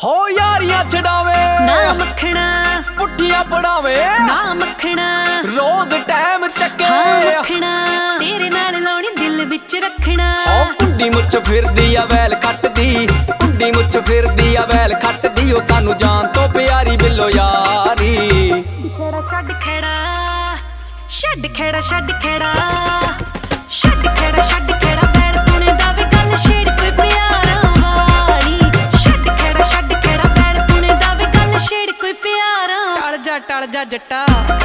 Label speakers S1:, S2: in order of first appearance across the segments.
S1: हो यारियां छड़ावे
S2: ना मखना,
S1: पुट्ठियां पड़ावे
S2: ना मखना,
S1: रोज टाइम चके
S2: हाँ मखना, तेरे नाल लाउणी दिल विच रखना।
S1: हो कुंडी मुछ फिरदी आ वैल खटदी, कुंडी मुछ फिरदी आ वैल खटदी, ओ सानू जान तो प्यारी बिल्लो यारी।
S2: छड़ खेड़ा, छड़ खेड़ा, छड़ खेड़ा, छड़ खेड़ा, छड़ खेड़ा, बैल पुणे दा वे गल छेड़ कोई प्यारा वाली। छड़ खेड़ा, छड़ खेड़ा, बैल पुणे दा वे गल छेड़ कोई प्यारा। टल जा जट्टा।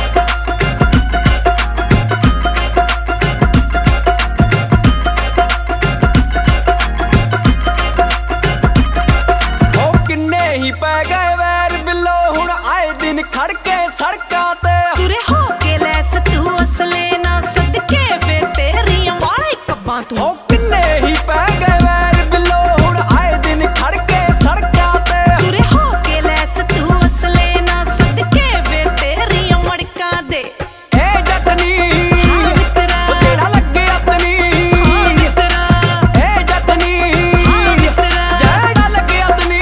S1: पै गए वैर बिल्लो हुण आए दिन खड़के सड़कां ते
S2: तुरे हो के लैस तू असले ना सदके वे तेरियां वाले कब्बां तू।
S1: हो किन्ने ही पै गए वैर बिल्लो हुण आए दिन खड़के सड़कां ते
S2: तुरे हो के लैस तू असले ना सदके वे तेरियां मड़कां दे।
S1: ए जटनी
S2: हाँ मित्रा,
S1: ओ तेरा लगे अपनी
S2: हाँ मित्रा,
S1: ए जटनी
S2: हाँ मित्रा,
S1: जेड़ा लगे अपनी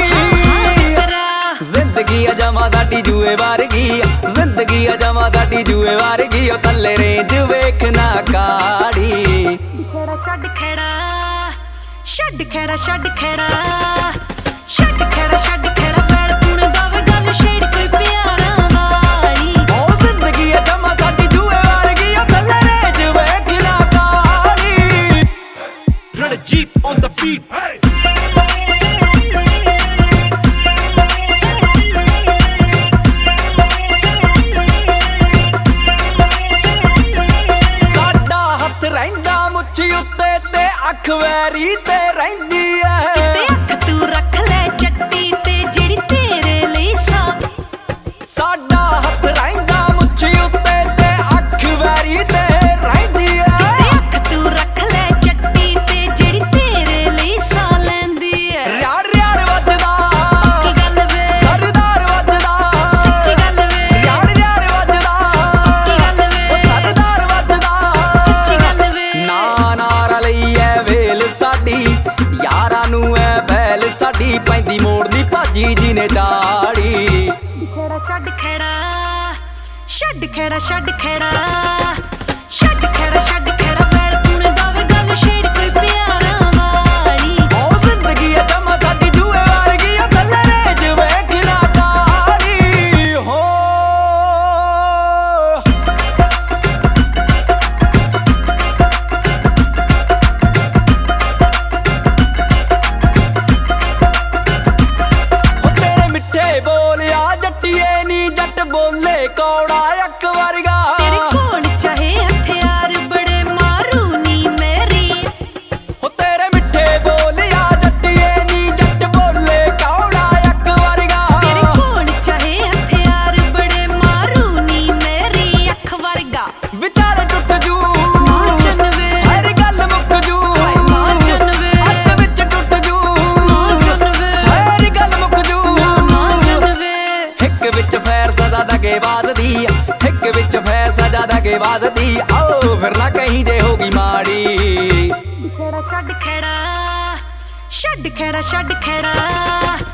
S1: जिंदगी अजमा साडी जुए वारगी, जिंदगी अजमा साडी जुए वारगी, ओ थल्ले रेंज वेखना काड़ी।
S2: छड़ खेड़ा, छड़ खेड़ा, छड़ खेड़ा, छड़ खेड़ा, छड़ खेड़ा, बैल पुणे दा वे गल छेड़ कोई प्यारा वाली।
S1: ओ जिंदगी अजमा साडी जुए वारगी, ओ थल्ले रेंज वेखना काड़ी।
S3: Ranjit on the beat.
S1: उत्ते ते अख वैरी ते रहिंदी ऐ,
S2: ते अख तू रख ले चट्टी ते जेड़ी तेरे ਲਈ
S1: साडा हथ रहिंदा मुच्छी उत्ते ते अख वैरी ते रहिंदी ऐ,
S2: ते अख तू रख ले चट्टी ते जेड़ी तेरे ਲਈ ਲੈਂਦੀ ऐ।
S1: यार यार वजदा
S2: की गल वे
S1: सरदार वजदा,
S2: सच्ची गल वे
S1: यार यार वजदा
S2: की गल वे
S1: ओ सरदार वजदा,
S2: सच्ची गल वे
S1: ना नारा लईए वेल साडी यारां नू ऐ बैल साडी पैंदी मोड़ दी भाजी जी ने चाड़ी।
S2: छड़ खेड़ा, छड़ खेड़ा, छड़ खेड़ा, छड़ खेड़ा, छड़ खेड़ा, बैल पुणे दा वे गल छेड़ कोई प्यारा वाली।
S1: ओ जिंदगी अजमा साडी जुए वारगी, ओ थल्ले रेंज वेखना काड़ी। हो तेरे मिठे बोलिया जट्टिए नी जट बोले कौड़ा अक वर्गा।
S2: तेरे कोल चाहे हथियार बड़े मारू नी मेरी।
S1: हो तेरे मिठे बोलिया जट्टिए नी जट बोले कौड़ा अक वर्गा।
S2: तेरे कोल चाहे हथियार बड़े मारू नी मेरी अख वर्गा।
S1: विचार टुट जू
S2: नाचन वे
S1: हर गल मुक जू,
S2: नाचन वे
S1: अख विच टुट जू
S2: नाचन वे
S1: हर गल मुक जू।
S2: नाचन वे
S1: हिक विच फैर सजा दगे वाजदी, हिक विच फैर सजा दगे वाजदी, आओ फिर ना कहीं जे होगी माड़ी।
S2: छड़ खेड़ा, छड़ खेड़ा, छड़ खेड़ा,